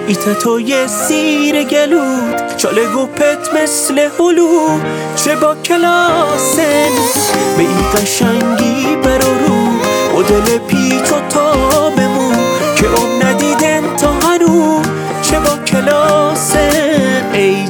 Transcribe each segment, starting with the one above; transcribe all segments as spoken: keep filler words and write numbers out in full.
ایت توی سیر گلود چاله گوپت مثل هلو چه با کلاسن به این قشنگی برارو و دل پیچ و تابمون که اون ندیدن تا هنو چه با کلاسن ای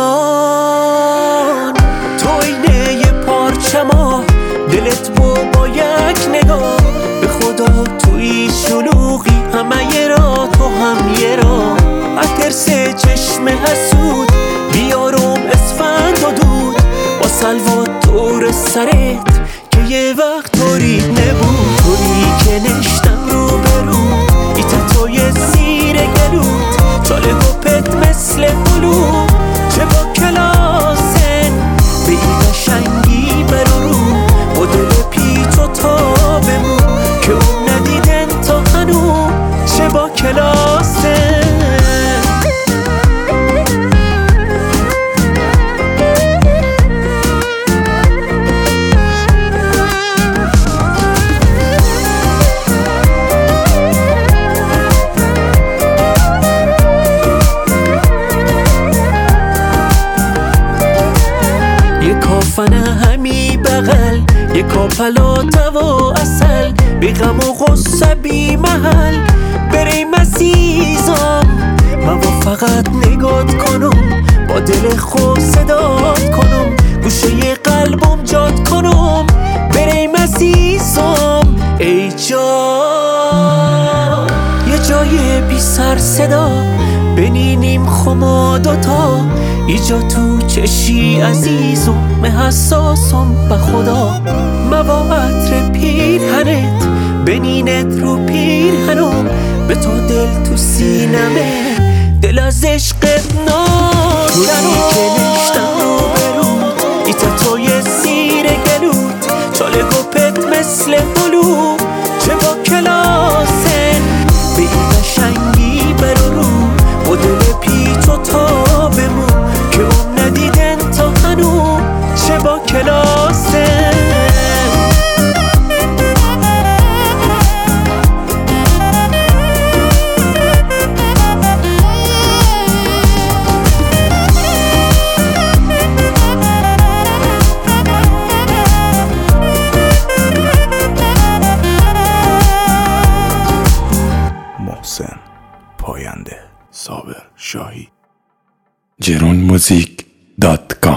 جان تو اینه یه پارچما دلت با با یک نگاه به خدا توی شلوغی همه یه را تو هم یه را اترس چشم حسود بیارم اسفند و دود با سلوات دور سرت که یه وقت طوری نبود طوری که نشتم رو برو ایت توی سیر گلود چاله گوپت مثل هلو چه با کلاسن به این قشنگی برو و دل پیچ و تابمون که اون ندیدن تا هنو چه با کلاسن یه کافنه همی بغل یه کاپلاته و اصل بی غم و غصه بی محل بریم عزیزم من فقط نگات کنم با دل خود صدات کنم گوشه قلبم جات کنم بریم عزیزم ای جان یه جای بی سر صدا بنینیم خما دوتا ایجا تو چشی عزیزم حساسم به خدا موا عطر پیرهنت بنینت رو پیرهنم به تو دل تو سینمه دل از عشقت ناشنم که نشتم رو برود ایت توی سیر گلود چاله گوپت مثل هلو چه با کلاسن به این قشنگی برو و دل پیچ و تابمون که اون ندیدن تا هنو چه با کلاسن محسن پاینده، صابر شاهی. جرونموزیک دات کام